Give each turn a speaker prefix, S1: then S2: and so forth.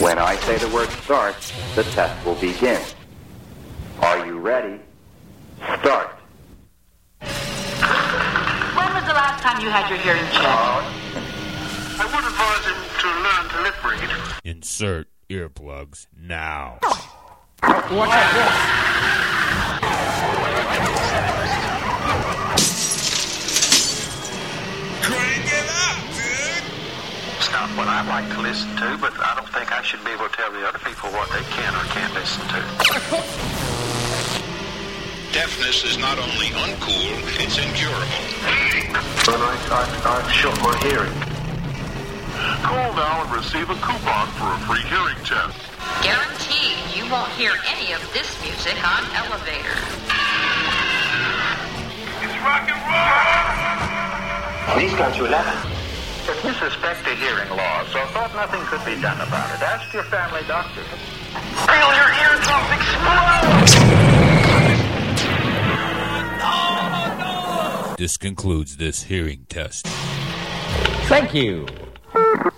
S1: When I say the word start, the test will begin. Are you ready? Start.
S2: When was the last time you had your hearing checked?
S3: I would advise him to learn to lip read.
S4: Insert earplugs now.
S5: What's this?
S3: Crank it up, dude! It's not what I like to listen to, but I don't think I should be able to tell the other people what they can or can't listen to.
S6: Deafness is not only uncool, it's incurable.
S3: And I've shot my hearing.
S7: Call now and receive a coupon for a free hearing test.
S2: Guaranteed you won't hear any of this music on elevator.
S7: It's rock and roll!
S3: Please go to 11.
S1: If you suspect a hearing loss or thought nothing could be done about it, ask your family doctor.
S3: Feel your eardrums explode!
S4: This concludes this hearing test.
S5: Thank you.